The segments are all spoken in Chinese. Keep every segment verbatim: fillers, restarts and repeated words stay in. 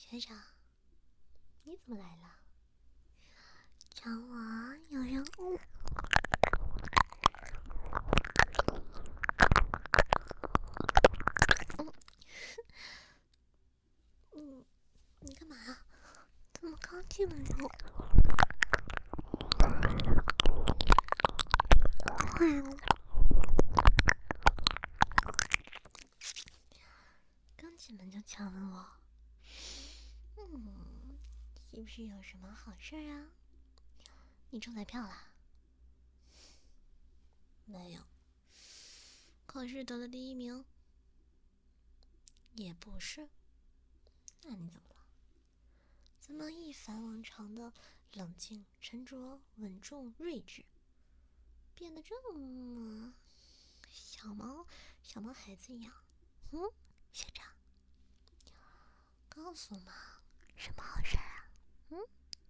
学长，你怎么来了？找我有任务？嗯，你干嘛呀？怎么刚进来就？刚进门就强吻我？嗯，是不是有什么好事啊？你中彩票啦？没有。考试得了第一名？也不是。那你怎么了？怎么一反往常的冷静、沉着、稳重、睿智，变得这么小猫小猫孩子一样？嗯，学长，告诉我嘛，什么好事啊？嗯？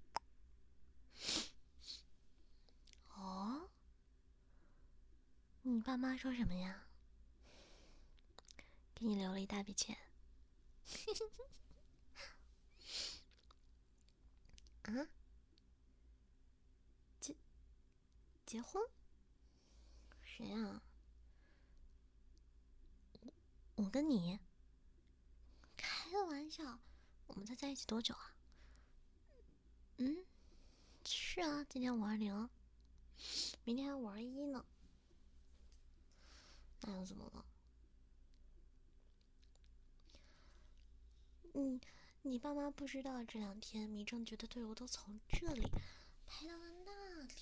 哦，你爸妈说什么呀？给你留了一大笔钱。啊？结结婚？谁啊？我跟你？开个玩笑，我们才在一起多久啊？嗯，是啊，今天五二零，明天还五二一呢。那又怎么了？嗯，你爸妈不知道这两天迷证觉得队伍都从这里排到了那里，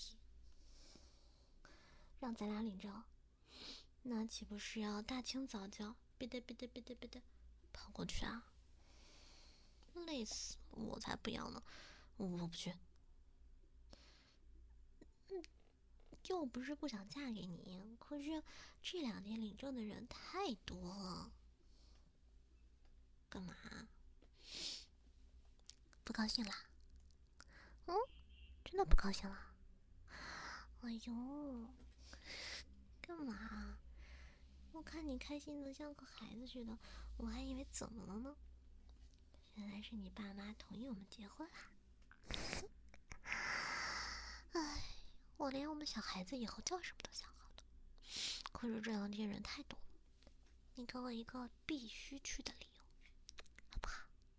让咱俩领证，那岂不是要大清早就别得别得别得别得跑过去啊？累死我才不要呢，我不去。嗯，又不是不想嫁给你，可是这两天领证的人太多了。干嘛？不高兴啦？嗯，真的不高兴了？哎呦，干嘛？我看你开心的像个孩子似的，我还以为怎么了呢？原来是你爸妈同意我们结婚啦。哎，我连我们小孩子以后叫什么都想好了，可是这两天人太多了，你给我一个必须去的理由，好不好？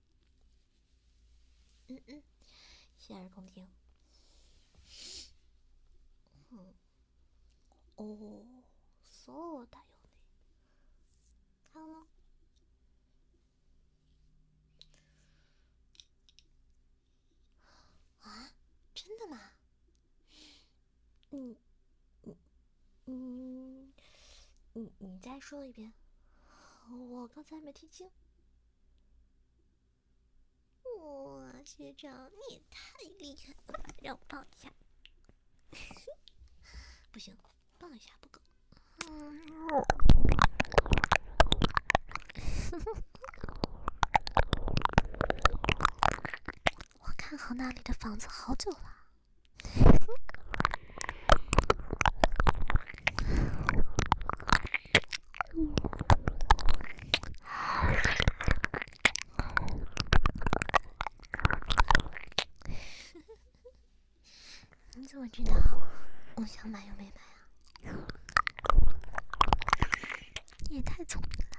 嗯嗯，洗耳恭听。嗯，哦，そうだよね。还有呢？啊，真的吗？你，你，你，你，你再说一遍，我刚才没听清。哇，学长你也太厉害了，让我抱一下。不行，抱一下不够。嗯，我看好那里的房子好久了。你怎么知道我想买又没买啊？你也太聪明了。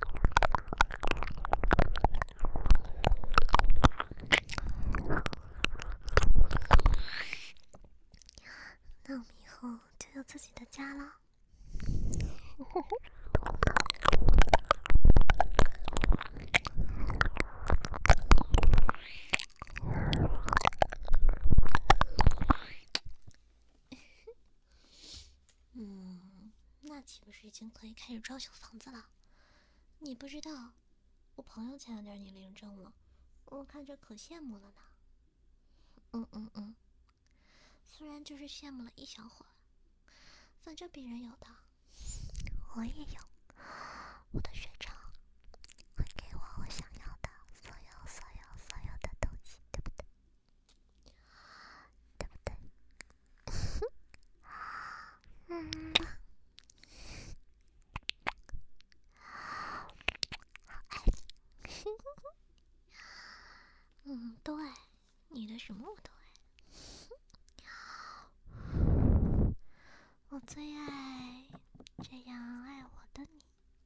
那我们以后就有自己的家了。嗯，那岂不是已经可以开始装修房子了？你不知道，我朋友前两天你领证了，我看着可羡慕了呢。嗯嗯嗯，虽然就是羡慕了一小会儿，反正别人有的，我也有。我的学长会给我我想要的所有所有所有的东西，对不对？对不对？嗯，好爱你。 你的什么我都爱，我最爱这样爱我的你。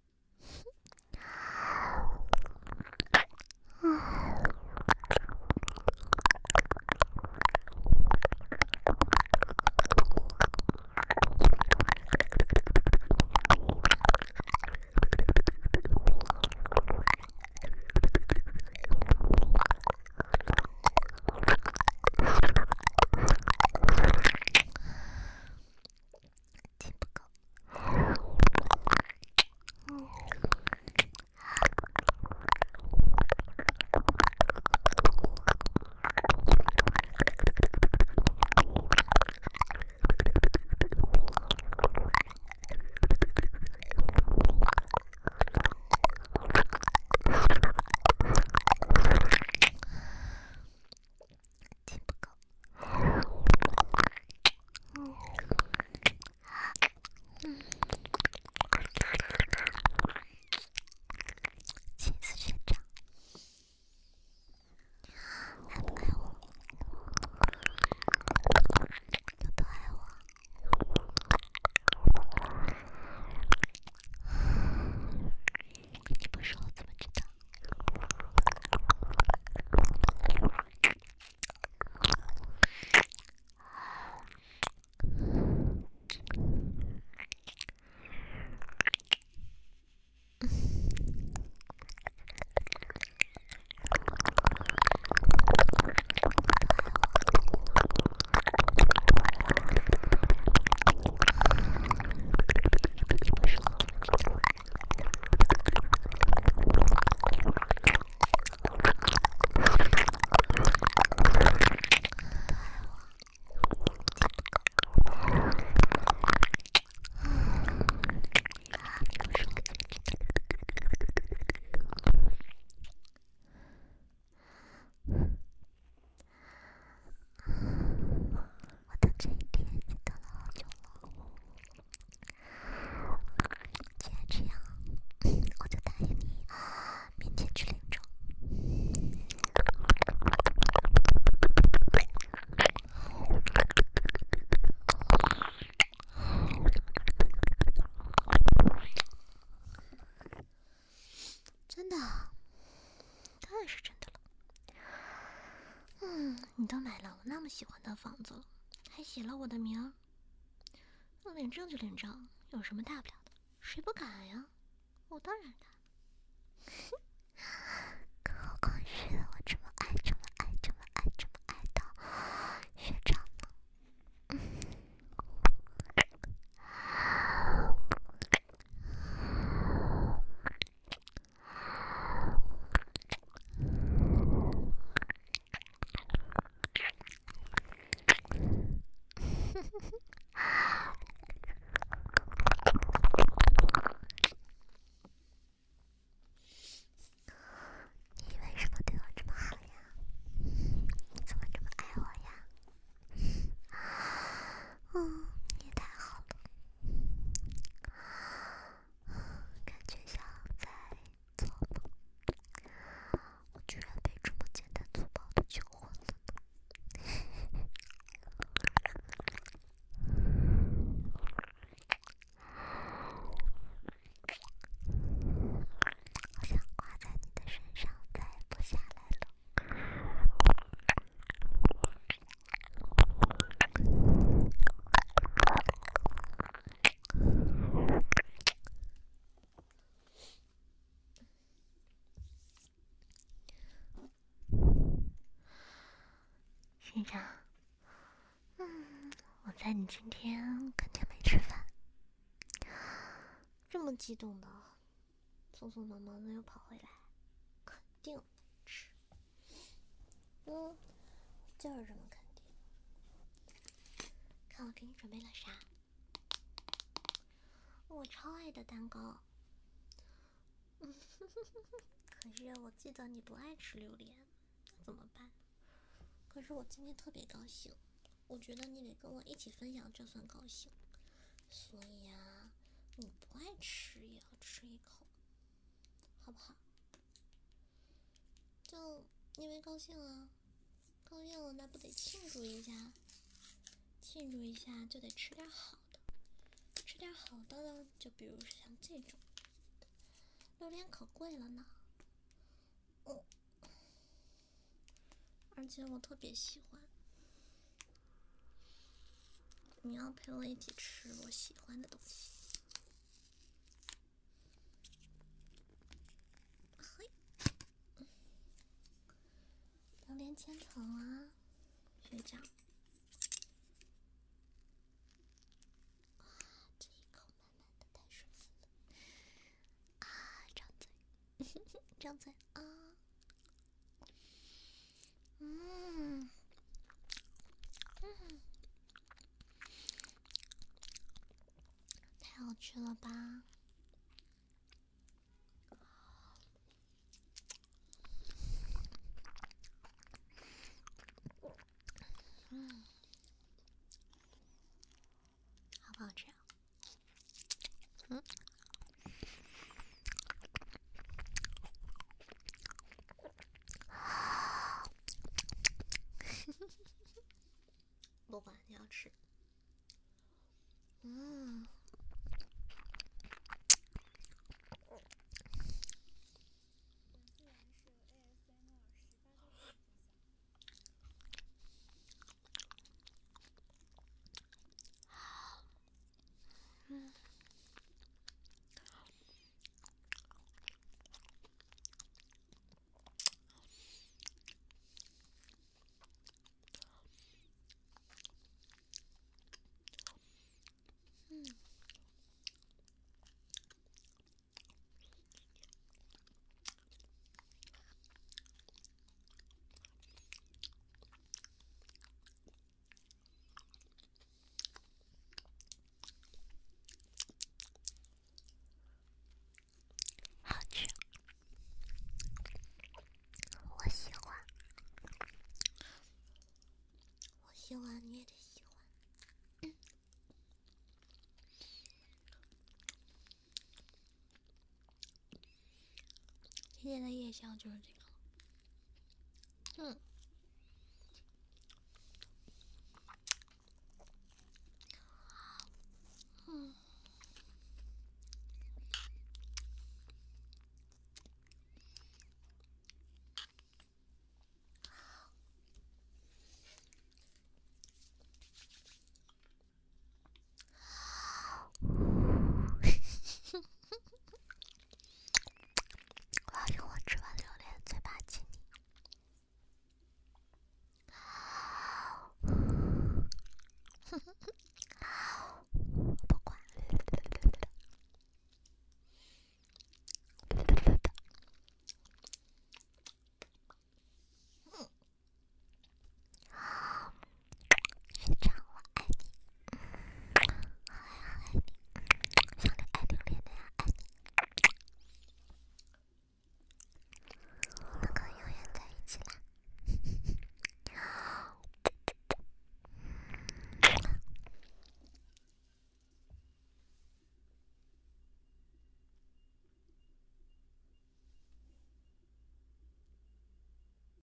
真的，当然是真的了。嗯，你都买了我那么喜欢的房子了，还写了我的名儿，那领证就领证，有什么大不了的？谁不敢呀？我当然敢。更何况是我这么爱、这么爱、这么爱、这么爱的学长呢？嗯。你为什么对我这么好呀？你怎么这么爱我呀？嗯，你太好了，感觉像在做梦。我居然被这么简单粗暴的求婚了呢。好想挂在你的身上，再也不下来了。学长，嗯，我猜你今天肯定没吃饭，这么激动的，匆匆忙忙的又跑回来，肯定吃。嗯，就是这么肯定。看我给你准备了啥？我超爱的蛋糕。嗯，可是我记得你不爱吃榴莲，那怎么办？可是我今天特别高兴，我觉得你得跟我一起分享这份高兴，所以呀，你不爱吃也要吃一口，好不好？就因为高兴啊， 高兴了那不得庆祝一下？庆祝一下就得吃点好的，吃点好的呢，就比如像这种，榴莲可贵了呢。哦，而且我特别喜欢。你要陪我一起吃我喜欢的东西。嘿，榴莲千层啊，学长。这一口满满的太舒服了啊！张嘴，张嘴啊！嗯嗯，太好吃了吧！嗯，好不好吃啊？嗯。不管你要吃，嗯，嗯，嗯。好吃，我喜欢，我喜欢你也得喜欢。嗯、今天的夜宵就是这个。嗯。